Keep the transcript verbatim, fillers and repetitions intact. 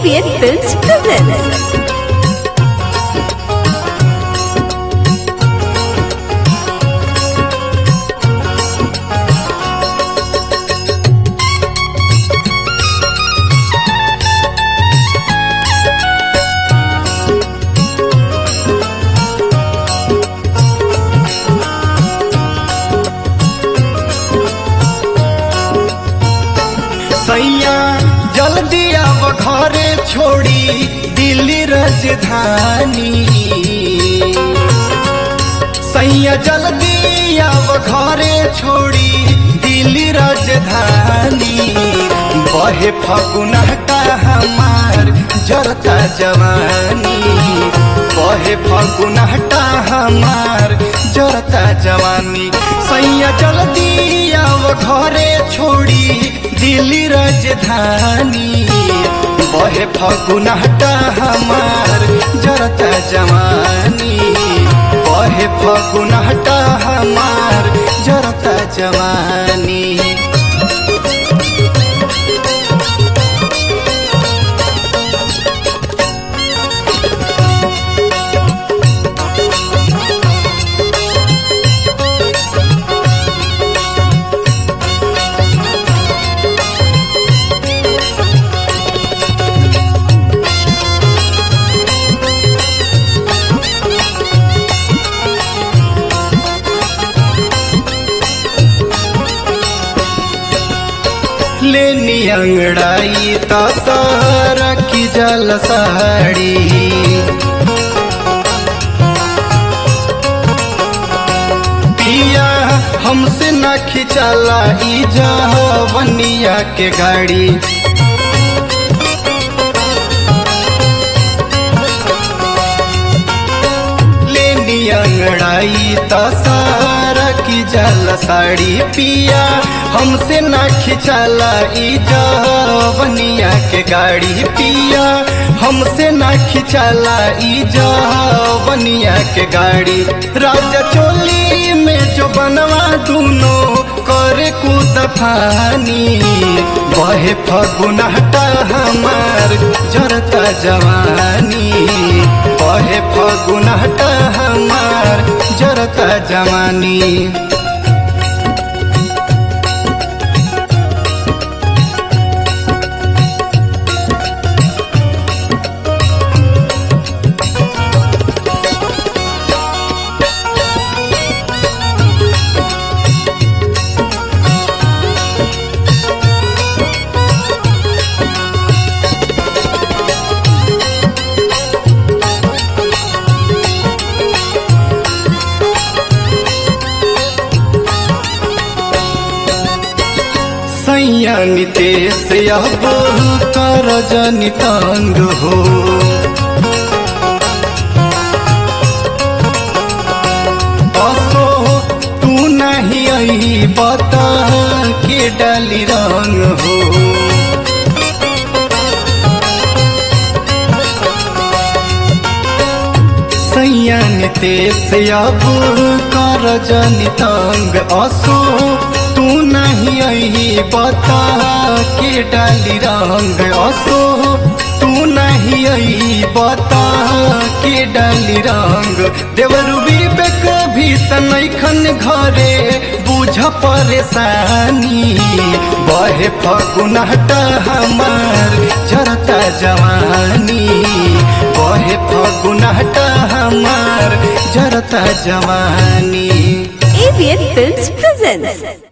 A B N Films presents. सैया जल्दी अब घरे छोड़ी दिल्ली राजधानी। सैया जल्दी अब घरे छोड़ी दिल्ली राजधानी। बहे फगुना का हमार जरता जवानी। बहे फगुना का हमार जरता जवानी। सैया जल्दी अब घरे छोड़ी दिल्ली राजधानी। बहे फगुनाटा हमार जरता जवानी। बहे फगुनाटा हमार जरता जवानी। लेनी अंगड़ाई तासारा की जल साड़ी। पिया हमसे न खिंचाला ई जवनिया के गाड़ी। लेनी अंगड़ाई तासारा की जल साड़ी। पिया हमसे न खिंचाला ई जवनिया के गाड़ी। पिया हमसे न खिंचाला ई जवनिया के गाड़ी। राजा चोली में जो बनवा दूनो करे कूदफानी। बहे फगुनाटा हमार जरता जवानी। बहे फगुनाटा हमार जरता जवानी। सैया नितेश अब कर जनि तंग हो। असो तू नहीं आई बता के डाली रंग हो। सैया नितेश अब कर जनि तंग। असो तू नहीं आई बता के डाली रंग। असो तू नहीं आई बता के डाली रंग। देवरू विवेक भी तनखन घरे बुझ परेशानी। बहे फगुनाटा हमार जरता जवानी। बहे फगुनाटा हमार जरता जवानी। A B N Films presents.